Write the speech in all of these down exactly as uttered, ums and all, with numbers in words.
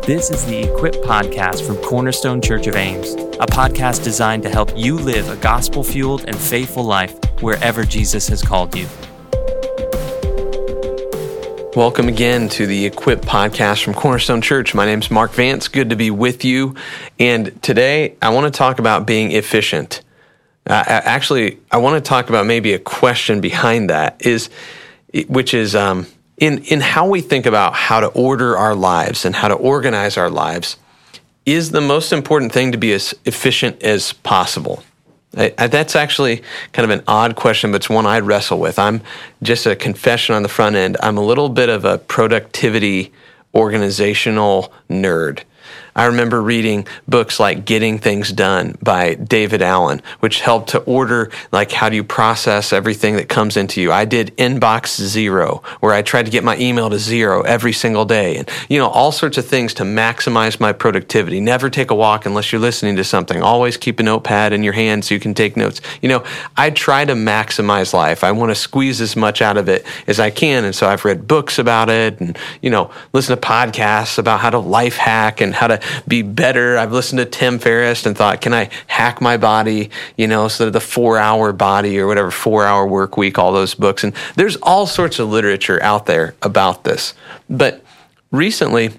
This is the Equip Podcast from Cornerstone Church of Ames, a podcast designed to help you live a gospel-fueled and faithful life wherever Jesus has called you. Welcome again to the Equip Podcast from Cornerstone Church. My name's Mark Vance. Good to be with you. And today I want to talk about being efficient. Uh, actually, I want to talk about maybe a question behind that, is, which is um, in, in how we think about how to order our lives and how to organize our lives. Is the most important thing to be as efficient as possible? I, I, that's actually kind of an odd question, but it's one I wrestle with. I'm just a confession on the front end. I'm a little bit of a productivity organizational nerd. I remember reading books like Getting Things Done by David Allen, which helped to order, like, how do you process everything that comes into you. I did Inbox Zero, where I tried to get my email to zero every single day. And, you know, all sorts of things to maximize my productivity. Never take a walk unless you're listening to something. Always keep a notepad in your hand so you can take notes. You know, I try to maximize life. I want to squeeze as much out of it as I can. And so I've read books about it and, you know, listen to podcasts about how to life hack and how to be better. I've listened to Tim Ferriss and thought, can I hack my body, you know, so that the four-hour body or whatever, four-hour work week, all those books. And there's all sorts of literature out there about this. But recently,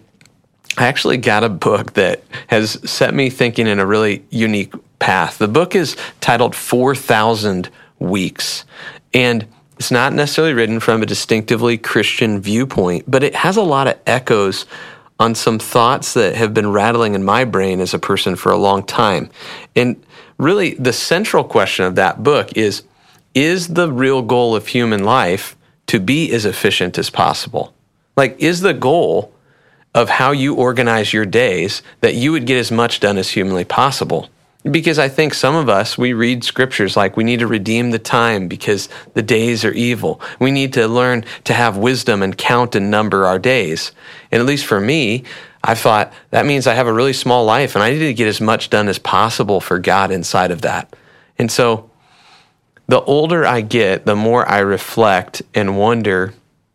I actually got a book that has set me thinking in a really unique path. The book is titled four thousand Weeks. And it's not necessarily written from a distinctively Christian viewpoint, but it has a lot of echoes on some thoughts that have been rattling in my brain as a person for a long time. And really, the central question of that book is, is the real goal of human life to be as efficient as possible? Like, is the goal of how you organize your days that you would get as much done as humanly possible? Because I think some of us, we read scriptures like we need to redeem the time because the days are evil. We need to learn to have wisdom and count and number our days. And at least for me, I thought that means I have a really small life and I need to get as much done as possible for God inside of that. And so the older I get, the more I reflect and wonder,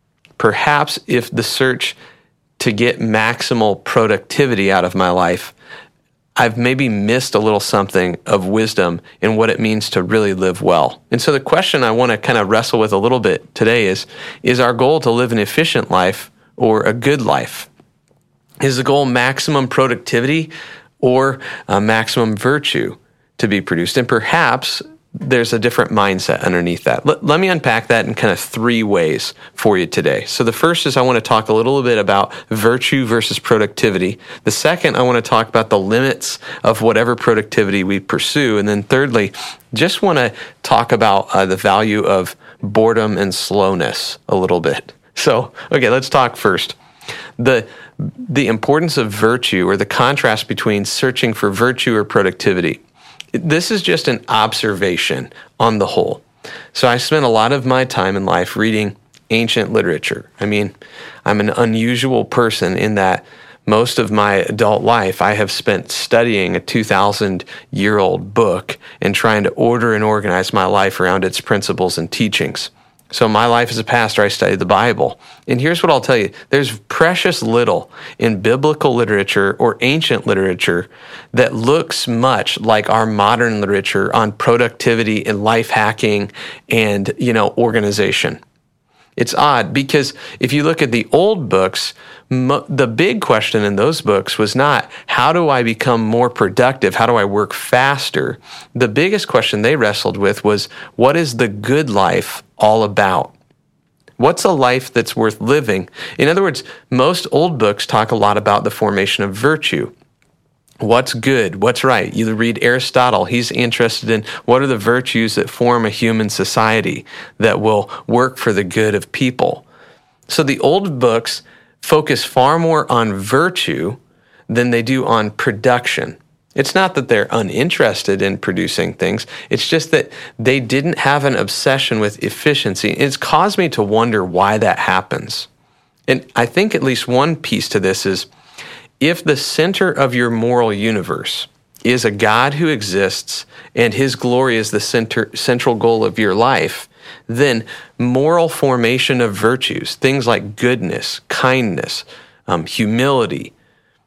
perhaps if the search to get maximal productivity out of my life, I've maybe missed a little something of wisdom in what it means to really live well. And so the question I want to kind of wrestle with a little bit today is, is our goal to live an efficient life or a good life? Is the goal maximum productivity or uh, maximum virtue to be produced? And perhaps there's a different mindset underneath that. Let, let me unpack that in kind of three ways for you today. So the first is I want to talk a little bit about virtue versus productivity. The second, I want to talk about the limits of whatever productivity we pursue. And then thirdly, just want to talk about uh, the value of boredom and slowness a little bit. So, okay, let's talk first. The the importance of virtue, or the contrast between searching for virtue or productivity. This is just an observation on the whole. So I spent a lot of my time in life reading ancient literature. I mean, I'm an unusual person in that most of my adult life I have spent studying a two thousand year old book and trying to order and organize my life around its principles and teachings. So my life as a pastor, I studied the Bible. And here's what I'll tell you. There's precious little in biblical literature or ancient literature that looks much like our modern literature on productivity and life hacking and, you know, organization. It's odd because if you look at the old books, mo- the big question in those books was not, how do I become more productive? How do I work faster? The biggest question they wrestled with was, what is the good life all about? What's a life that's worth living? In other words, most old books talk a lot about the formation of virtue. What's good? What's right? You read Aristotle. He's interested in what are the virtues that form a human society that will work for the good of people. So the old books focus far more on virtue than they do on production. It's not that they're uninterested in producing things. It's just that they didn't have an obsession with efficiency. It's caused me to wonder why that happens. And I think at least one piece to this is, if the center of your moral universe is a God who exists and his glory is the center, central goal of your life, then moral formation of virtues, things like goodness, kindness, um, humility,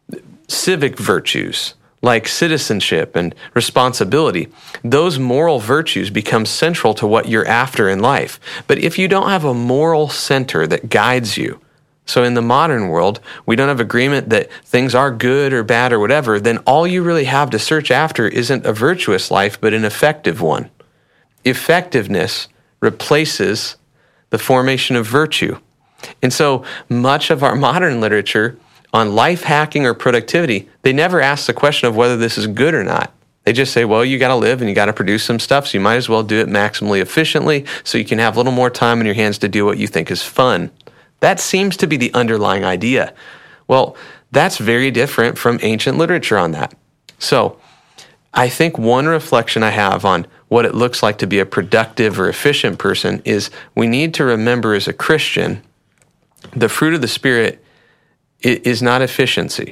civic virtues like citizenship and responsibility. Those moral virtues become central to what you're after in life. But if you don't have a moral center that guides you, so in the modern world, we don't have agreement that things are good or bad or whatever, then all you really have to search after isn't a virtuous life, but an effective one. Effectiveness replaces the formation of virtue. And so much of our modern literature on life hacking or productivity, they never ask the question of whether this is good or not. They just say, well, you got to live and you got to produce some stuff, so you might as well do it maximally efficiently so you can have a little more time in your hands to do what you think is fun. That seems to be the underlying idea. Well, that's very different from ancient literature on that. So I think one reflection I have on what it looks like to be a productive or efficient person is we need to remember as a Christian, the fruit of the Spirit is not efficiency.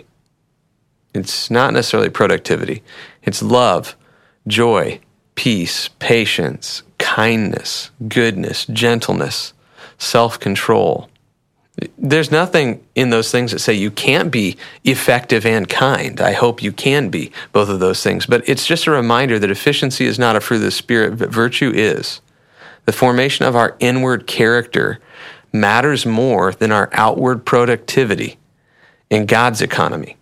It's not necessarily productivity. It's love, joy, peace, patience, kindness, goodness, gentleness, self-control. There's nothing in those things that say you can't be effective and kind. I hope you can be both of those things. But it's just a reminder that efficiency is not a fruit of the Spirit, but virtue is. The formation of our inward character matters more than our outward productivity in God's economy.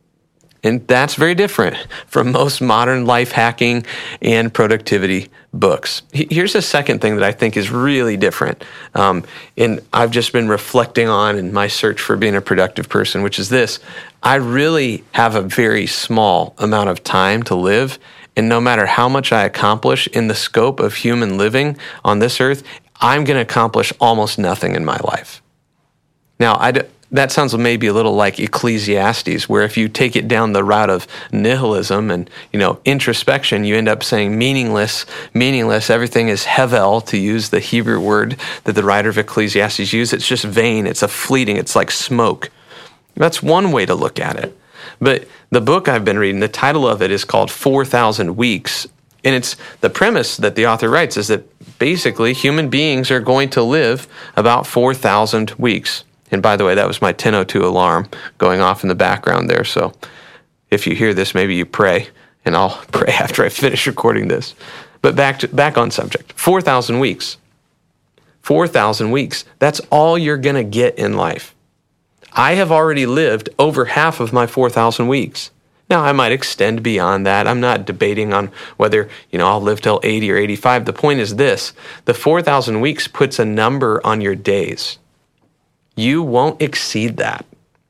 And that's very different from most modern life hacking and productivity books. Here's a second thing that I think is really different, um, and I've just been reflecting on in my search for being a productive person, which is this. I really have a very small amount of time to live, and no matter how much I accomplish in the scope of human living on this earth, I'm going to accomplish almost nothing in my life. Now, I d- that sounds maybe a little like Ecclesiastes, where if you take it down the route of nihilism and, you know, introspection, you end up saying meaningless, meaningless, everything is hevel, to use the Hebrew word that the writer of Ecclesiastes used. It's just vain, it's a fleeting, it's like smoke. That's one way to look at it. But the book I've been reading, the title of it is called four thousand Weeks, and it's the premise that the author writes is that basically human beings are going to live about four thousand weeks. And by the way, that was my ten oh two alarm going off in the background there. So if you hear this, maybe you pray, and I'll pray after I finish recording this. But back to, back on subject. four thousand weeks. four thousand weeks. That's all you're going to get in life. I have already lived over half of my four thousand weeks. Now, I might extend beyond that. I'm not debating on whether, you know, I'll live till eighty or eighty-five. The point is this. The four thousand weeks puts a number on your days. You won't exceed that.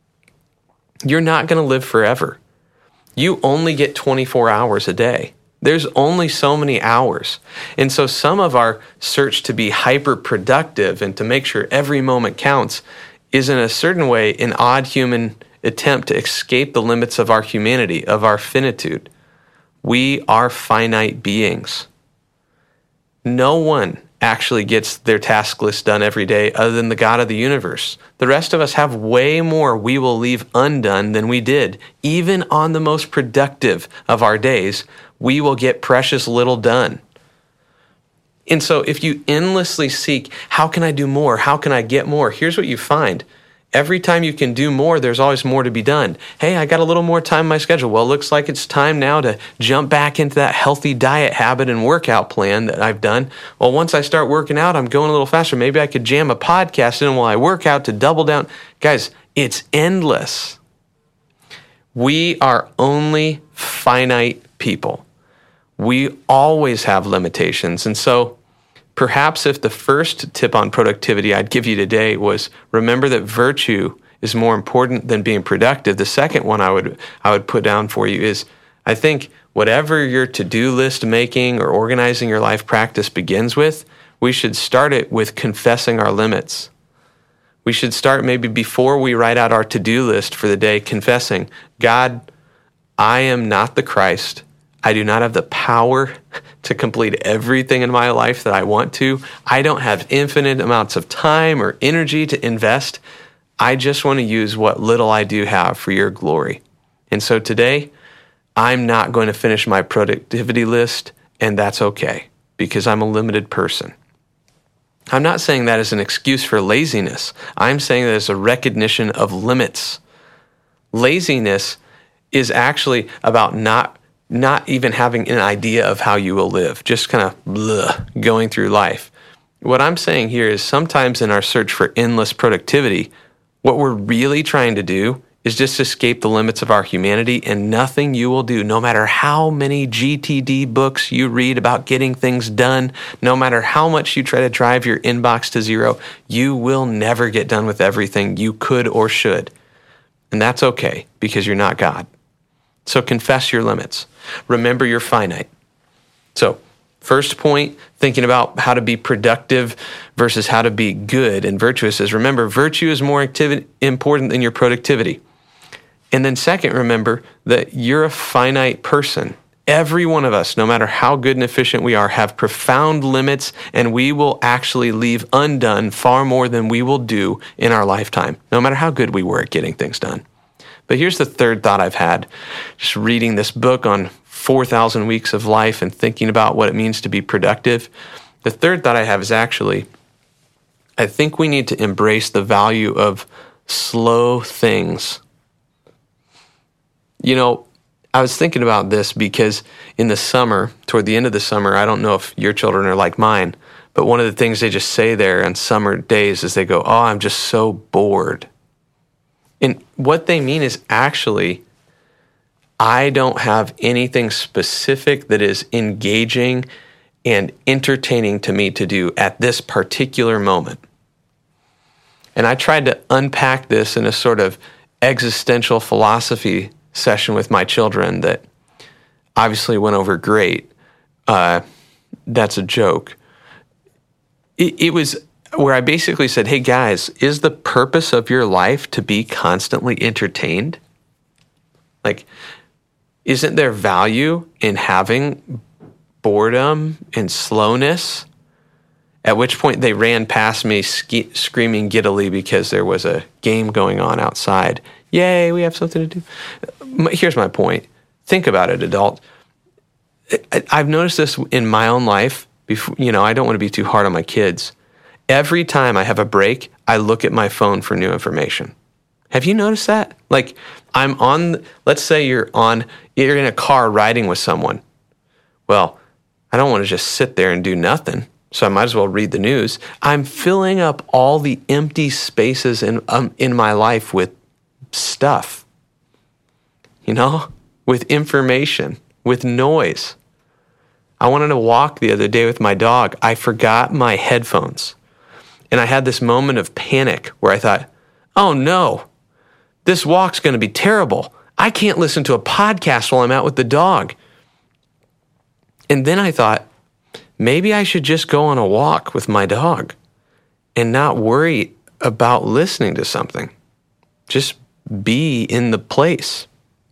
You're not going to live forever. You only get twenty-four hours a day. There's only so many hours. And so some of our search to be hyper-productive and to make sure every moment counts is in a certain way an odd human attempt to escape the limits of our humanity, of our finitude. We are finite beings. No one actually gets their task list done every day other than the God of the universe. The rest of us have way more we will leave undone than we did. Even on the most productive of our days, we will get precious little done. And so if you endlessly seek, how can I do more? How can I get more? Here's what you find. Every time you can do more, there's always more to be done. Hey, I got a little more time in my schedule. Well, it looks like it's time now to jump back into that healthy diet habit and workout plan that I've done. Well, once I start working out, I'm going a little faster. Maybe I could jam a podcast in while I work out to double down. Guys, it's endless. We are only finite people. We always have limitations. And so perhaps if the first tip on productivity I'd give you today was remember that virtue is more important than being productive, the second one I would I would put down for you is I think whatever your to-do list making or organizing your life practice begins with, we should start it with confessing our limits. We should start maybe before we write out our to-do list for the day, confessing, God, I am not the Christ. I do not have the power to complete everything in my life that I want to. I don't have infinite amounts of time or energy to invest. I just want to use what little I do have for your glory. And so today, I'm not going to finish my productivity list, and that's okay, because I'm a limited person. I'm not saying that as an excuse for laziness. I'm saying that as a recognition of limits. Laziness is actually about not not even having an idea of how you will live, just kind of blah, going through life. What I'm saying here is sometimes in our search for endless productivity, what we're really trying to do is just escape the limits of our humanity, and nothing you will do, no matter how many G T D books you read about getting things done, no matter how much you try to drive your inbox to zero, you will never get done with everything you could or should. And that's okay, because you're not God. So confess your limits. Remember you're finite. So first point, thinking about how to be productive versus how to be good and virtuous is, remember, virtue is more activity, important than your productivity. And then second, remember that you're a finite person. Every one of us, no matter how good and efficient we are, have profound limits, and we will actually leave undone far more than we will do in our lifetime, no matter how good we were at getting things done. But here's the third thought I've had, just reading this book on four thousand weeks of life and thinking about what it means to be productive. The third thought I have is actually, I think we need to embrace the value of slow things. You know, I was thinking about this because in the summer, toward the end of the summer, I don't know if your children are like mine, but one of the things they just say there on summer days is they go, "Oh, I'm just so bored." And what they mean is actually, I don't have anything specific that is engaging and entertaining to me to do at this particular moment. And I tried to unpack this in a sort of existential philosophy session with my children that obviously went over great. Uh, that's a joke. It, it was where I basically said, hey guys, is the purpose of your life to be constantly entertained? Like, isn't there value in having boredom and slowness? At which point they ran past me ske- screaming giddily because there was a game going on outside. Yay, we have something to do. Here's my point. Think about it, adult. I've noticed this in my own life. Before, you know, I don't want to be too hard on my kids. Every time I have a break, I look at my phone for new information. Have you noticed that? Like, I'm on, let's say you're on, you're in a car riding with someone. Well, I don't want to just sit there and do nothing, so I might as well read the news. I'm filling up all the empty spaces in um, in my life with stuff, you know, with information, with noise. I wanted to walk the other day with my dog. I forgot my headphones. And I had this moment of panic where I thought, oh no, this walk's going to be terrible. I can't listen to a podcast while I'm out with the dog. And then I thought, maybe I should just go on a walk with my dog and not worry about listening to something. Just be in the place.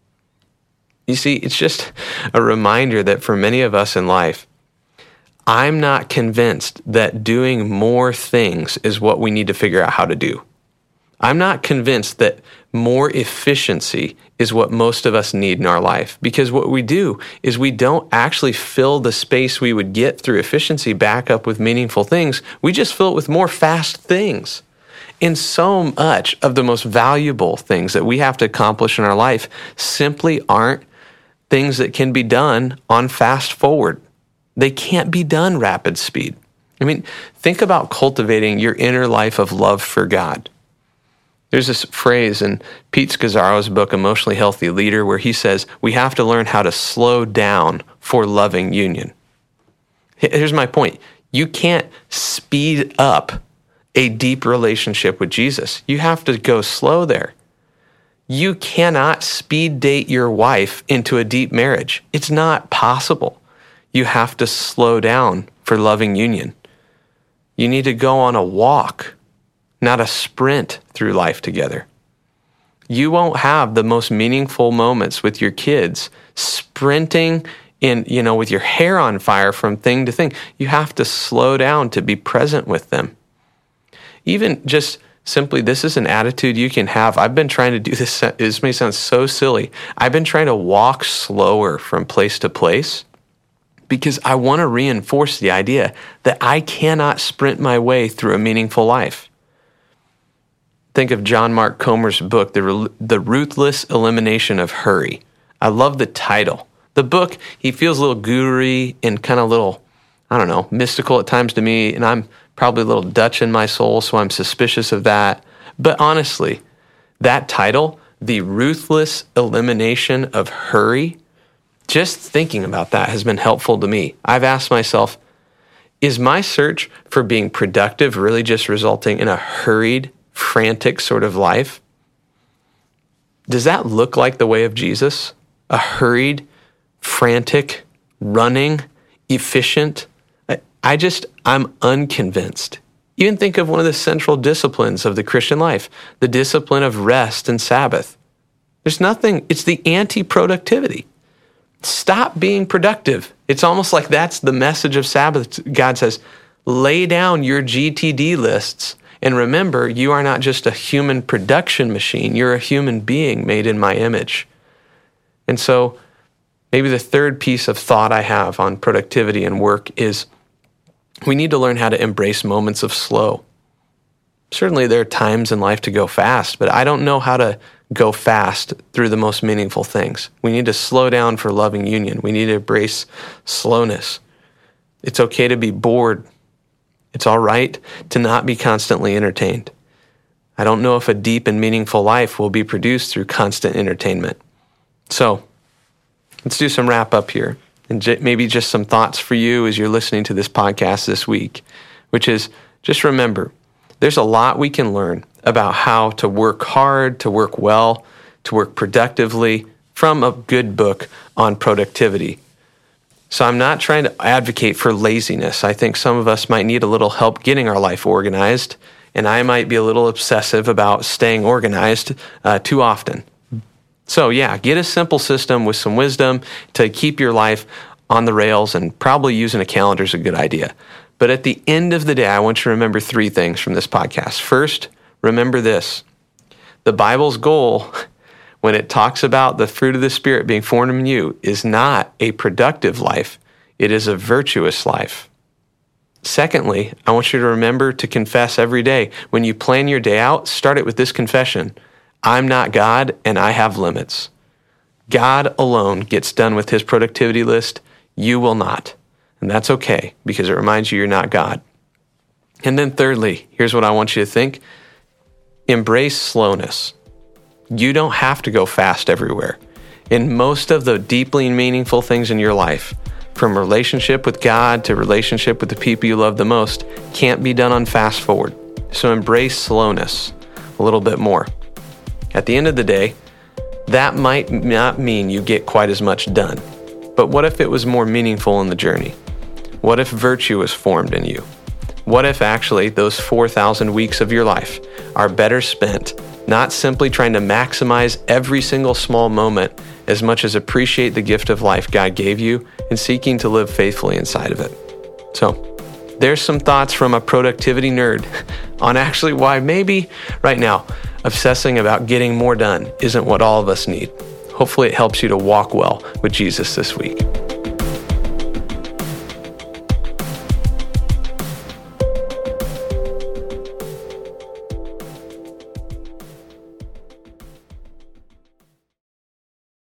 You see, it's just a reminder that for many of us in life, I'm not convinced that doing more things is what we need to figure out how to do. I'm not convinced that more efficiency is what most of us need in our life, because what we do is we don't actually fill the space we would get through efficiency back up with meaningful things. We just fill it with more fast things. And so much of the most valuable things that we have to accomplish in our life simply aren't things that can be done on fast forward. They can't be done rapid speed. I mean, think about cultivating your inner life of love for God. There's this phrase in Pete Scazzaro's book, Emotionally Healthy Leader, where he says, we have to learn how to slow down for loving union. Here's my point. You can't speed up a deep relationship with Jesus. You have to go slow there. You cannot speed date your wife into a deep marriage. It's not possible. You have to slow down for loving union. You need to go on a walk, not a sprint through life together. You won't have the most meaningful moments with your kids sprinting in, you know, with your hair on fire from thing to thing. You have to slow down to be present with them. Even just simply, this is an attitude you can have. I've been trying to do this. This may sound so silly. I've been trying to walk slower from place to place because I want to reinforce the idea that I cannot sprint my way through a meaningful life. think of John Mark Comer's book, The, the Ruthless Elimination of Hurry. I love the title. The book, he feels a little guru-y and kind of a little, I don't know, mystical at times to me, and I'm probably a little Dutch in my soul, so I'm suspicious of that. But honestly, that title, The Ruthless Elimination of Hurry, just thinking about that has been helpful to me. I've asked myself, is my search for being productive really just resulting in a hurried, frantic sort of life? Does that look like the way of Jesus? A hurried, frantic, running, efficient? I just, I'm unconvinced. Even think of one of the central disciplines of the Christian life, the discipline of rest and Sabbath. There's nothing, it's the anti-productivity. Stop being productive. It's almost like that's the message of Sabbath. God says, lay down your G T D lists and remember, you are not just a human production machine. You're a human being made in my image. And so maybe the third piece of thought I have on productivity and work is we need to learn how to embrace moments of slow. Certainly there are times in life to go fast, but I don't know how to go fast through the most meaningful things. We need to slow down for loving union. We need to embrace slowness. It's okay to be bored. It's all right to not be constantly entertained. I don't know if a deep and meaningful life will be produced through constant entertainment. So let's do some wrap up here. And j- maybe just some thoughts for you as you're listening to this podcast this week, which is just remember, there's a lot we can learn about how to work hard, to work well, to work productively from a good book on productivity. So I'm not trying to advocate for laziness. I think some of us might need a little help getting our life organized, and I might be a little obsessive about staying organized uh, too often. So yeah, get a simple system with some wisdom to keep your life on the rails, and probably using a calendar is a good idea. But at the end of the day, I want you to remember three things from this podcast. First, remember this. The Bible's goal, when it talks about the fruit of the Spirit being formed in you, is not a productive life. It is a virtuous life. Secondly, I want you to remember to confess every day. When you plan your day out, start it with this confession. I'm not God, and I have limits. God alone gets done with his productivity list. You will not. And that's okay, because it reminds you you're not God. And then thirdly, here's what I want you to think. Embrace slowness. You don't have to go fast everywhere. In most of the deeply meaningful things in your life, from relationship with God to relationship with the people you love the most, can't be done on fast forward. So embrace slowness a little bit more. At the end of the day, that might not mean you get quite as much done. But what if it was more meaningful in the journey? What if virtue was formed in you? What if actually those four thousand weeks of your life are better spent not simply trying to maximize every single small moment as much as appreciate the gift of life God gave you and seeking to live faithfully inside of it? So there's some thoughts from a productivity nerd on actually why maybe right now obsessing about getting more done isn't what all of us need. Hopefully it helps you to walk well with Jesus this week.